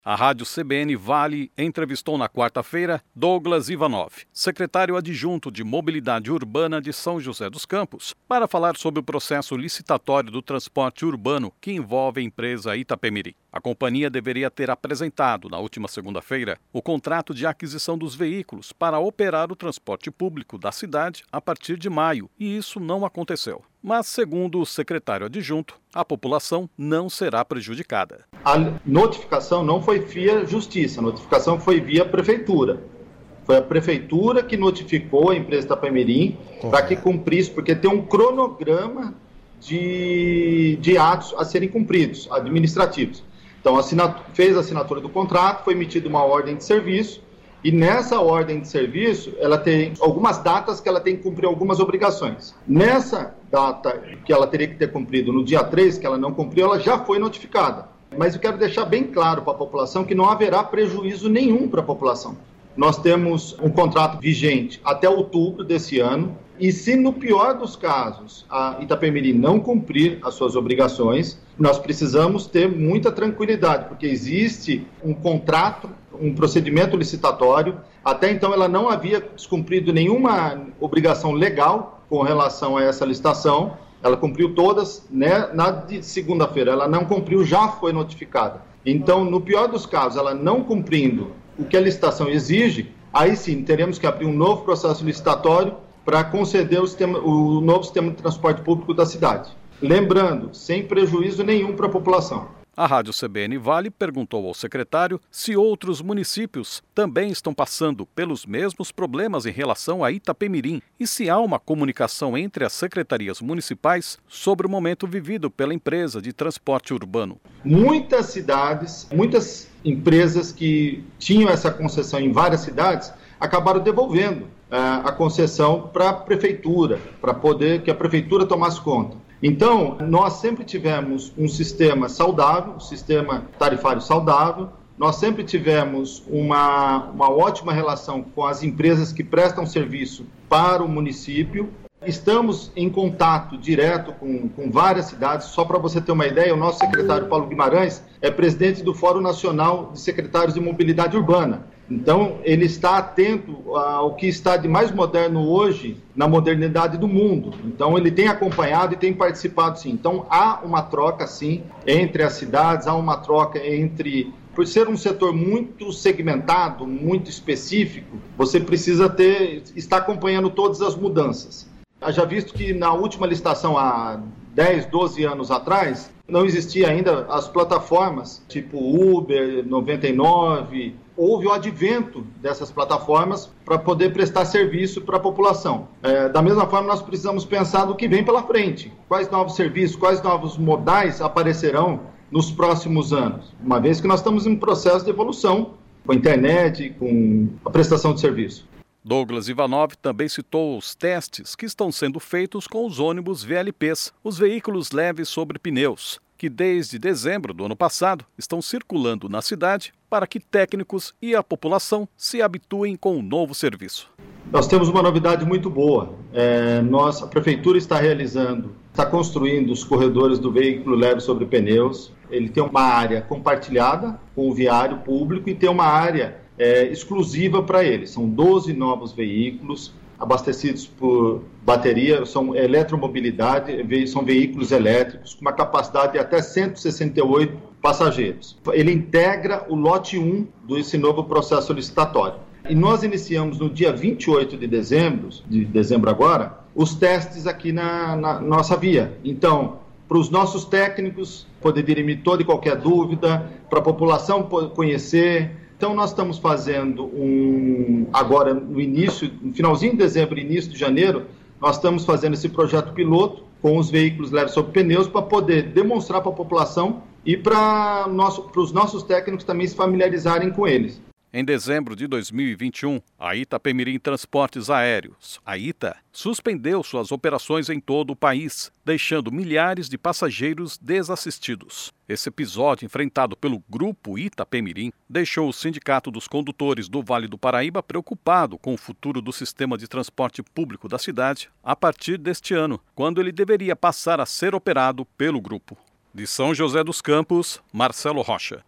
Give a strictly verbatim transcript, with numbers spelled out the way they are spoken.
A rádio C B N Vale entrevistou na quarta-feira Douglas Ivanov, secretário adjunto de Mobilidade Urbana de São José dos Campos, para falar sobre o processo licitatório do transporte urbano que envolve a empresa Itapemirim. A companhia deveria ter apresentado, na última segunda-feira, o contrato de aquisição dos veículos para operar o transporte público da cidade a partir de maio, e isso não aconteceu. Mas, segundo o secretário adjunto, a população não será prejudicada. A notificação não foi via justiça, a notificação foi via prefeitura. Foi a prefeitura que notificou a empresa Itapemirim para que cumprisse, porque tem um cronograma de, de atos a serem cumpridos, administrativos. Então, assinat- fez a assinatura do contrato, foi emitida uma ordem de serviço, e nessa ordem de serviço, ela tem algumas datas que ela tem que cumprir algumas obrigações. Nessa data que ela teria que ter cumprido no dia três, que ela não cumpriu, ela já foi notificada. Mas eu quero deixar bem claro para a população que não haverá prejuízo nenhum para a população. Nós temos um contrato vigente até outubro desse ano, e se no pior dos casos a Itapemirim não cumprir as suas obrigações, nós precisamos ter muita tranquilidade, porque existe um contrato, um procedimento licitatório. Até então ela não havia descumprido nenhuma obrigação legal com relação a essa licitação. Ela cumpriu todas, né? Na de segunda-feira ela não cumpriu, já foi notificada. Então, no pior dos casos, ela não cumprindo o que a licitação exige, aí sim teremos que abrir um novo processo licitatório para conceder o, sistema, o novo sistema de transporte público da cidade. Lembrando, sem prejuízo nenhum para a população. A rádio C B N Vale perguntou ao secretário se outros municípios também estão passando pelos mesmos problemas em relação a Itapemirim e se há uma comunicação entre as secretarias municipais sobre o momento vivido pela empresa de transporte urbano. Muitas cidades, muitas empresas que tinham essa concessão em várias cidades acabaram devolvendo uh, a concessão para a prefeitura, para poder que a prefeitura tomasse conta. Então, nós sempre tivemos um sistema saudável, um sistema tarifário saudável, nós sempre tivemos uma, uma ótima relação com as empresas que prestam serviço para o município. Estamos em contato direto com, com várias cidades. Só para você ter uma ideia, o nosso secretário Paulo Guimarães é presidente do Fórum Nacional de Secretários de Mobilidade Urbana. Então, ele está atento ao que está de mais moderno hoje na modernidade do mundo. Então, ele tem acompanhado e tem participado, sim. Então, há uma troca, sim, entre as cidades, há uma troca entre... Por ser um setor muito segmentado, muito específico, você precisa ter, estar acompanhando todas as mudanças. Já visto que na última licitação, há dez, doze anos atrás, não existia ainda as plataformas tipo Uber, noventa e nove. Houve o advento dessas plataformas para poder prestar serviço para a população. É, da mesma forma, nós precisamos pensar no que vem pela frente. Quais novos serviços, quais novos modais aparecerão nos próximos anos? Uma vez que nós estamos em um processo de evolução com a internet, com a prestação de serviço. Douglas Ivanov também citou os testes que estão sendo feitos com os ônibus V L Ps, os veículos leves sobre pneus, que desde dezembro do ano passado estão circulando na cidade para que técnicos e a população se habituem com o novo serviço. Nós temos uma novidade muito boa. É, nós, a Prefeitura está realizando, está construindo os corredores do veículo leve sobre pneus. Ele tem uma área compartilhada com o viário público e tem uma área é, exclusiva para ele. São doze novos veículos abastecidos por bateria, são eletromobilidade, são veículos elétricos com uma capacidade de até cento e sessenta e oito passageiros. Ele integra o lote um desse novo processo licitatório. E nós iniciamos no dia vinte e oito de dezembro, de dezembro agora, os testes aqui na, na nossa via. Então, para os nossos técnicos poder dirimir toda e qualquer dúvida, para a população conhecer. Então, nós estamos fazendo um, agora no início, no finalzinho de dezembro, início de janeiro, nós estamos fazendo esse projeto piloto com os veículos leves sobre pneus para poder demonstrar para a população e para nosso, para os nossos técnicos também se familiarizarem com eles. Em dezembro de dois mil e vinte e um, a Itapemirim Transportes Aéreos, a ITA, suspendeu suas operações em todo o país, deixando milhares de passageiros desassistidos. Esse episódio, enfrentado pelo grupo Itapemirim, deixou o Sindicato dos Condutores do Vale do Paraíba preocupado com o futuro do sistema de transporte público da cidade a partir deste ano, quando ele deveria passar a ser operado pelo grupo. De São José dos Campos, Marcelo Rocha.